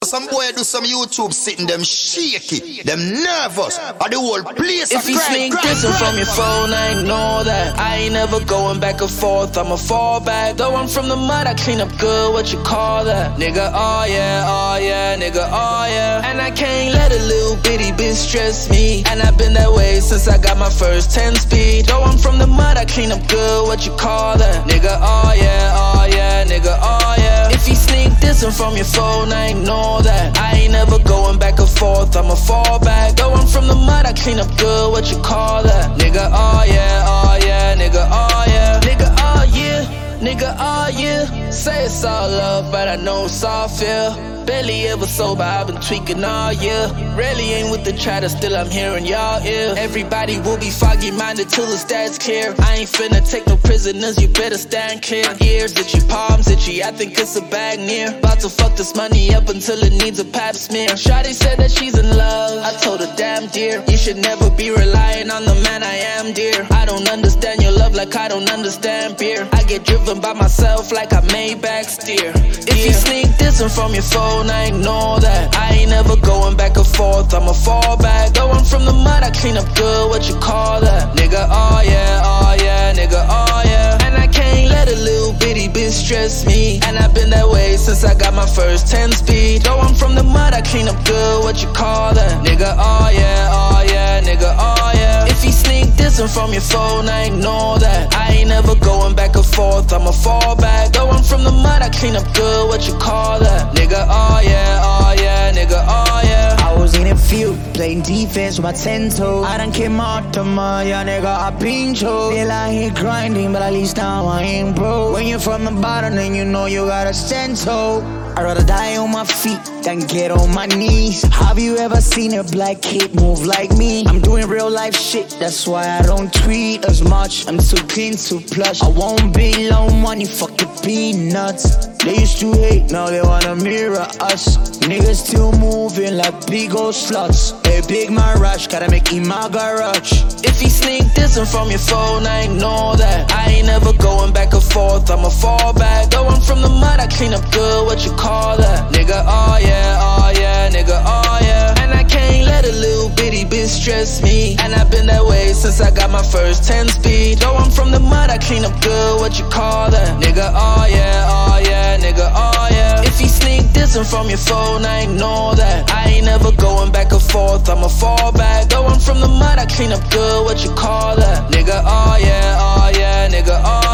some boy do some YouTube sitting them shaky, them nervous, or the whole place. If you sneak dissing from your phone, I ignore that. I ain't never going back and forth, I'ma fall back. Though I'm from the mud, I clean up good, what you call that? Nigga, oh yeah, nigga, oh yeah. And I can't let a little bitty bitch stress me. And I've been that way since I got my first 10 speed. Though I'm from the mud, I clean up good, what you call that? Nigga, oh yeah, nigga, oh yeah. If you sneak dissing from your phone, I ignore that. I ain't never going back and forth, I'ma fall back. Though I'm from the mud, I clean up good, what you call that? Nigga, oh yeah, nigga, oh yeah. Nigga, oh yeah, nigga, oh yeah. Say it's all love, but I know it's all fear. Barely ever sober, I've been tweaking all year. Rarely ain't with the chatter, still I'm hearing y'all ear. Everybody will be foggy-minded till the stats clear. I ain't finna take no prisoners, you better stand clear. Ears itchy, palms itchy, I think it's a bag near. About to fuck this money up until it needs a pap smear. Shawty said that she's in love, I told her damn dear, you should never be relying on the man I am, dear. I don't understand your love like I don't understand beer. I get driven by myself like I Maybach steer. If you sneak dissing from your phone, I ignore that. I ain't never going back and forth, I'ma fall back. Though I'm from the mud, I clean up good, what you call that? Nigga, oh yeah, nigga, oh yeah. And I can't let a little bitty bitch stress me. And I've been that way since I got my first 10 speed. Though I'm from the mud, I clean up good, what you call that? Nigga, oh yeah, nigga, oh yeah. If you sneak dissing from your phone, I ignore that. I ain't never going back and forth, I'ma fall back. Though I'm from the mud, I clean up good, what you call that? Nigga, oh yeah, nigga, oh yeah. I was in a field, playing defense with my 10 toes. I done came out to my young nigga, I pincho. Still out here grinding, but at least now I ain't broke. When you're from the bottom, then you know you gotta stand tall. I'd rather die on my feet than get on my knees. Have you ever seen a black kid move like me? I'm doing real life shit, that's why I don't tweet as much. I'm too clean, too plush. I won't be low money, fuck the peanuts. They used to hate, now they wanna mirror us. Niggas still moving like big old sluts. Hey, big my rush, gotta make in my garage. If you sneak dissing from your phone, I ignore that. I ain't never going back and forth, I'ma fall back. Though I'm from the mud, I clean up good, what you call that? Nigga, oh yeah, nigga, oh yeah. And I can't let a little bitty bitch stress me. And I've been that way since I got my first 10 speed. Though I'm from the mud, I clean up good, what you call that? Nigga, oh yeah, nigga, oh yeah. If you sneak dissing from your phone, I ignore that. I ain't never going back and forth, I'ma fall back. Though I'm from the mud, I clean up good, what you call that? Nigga, oh yeah, nigga, oh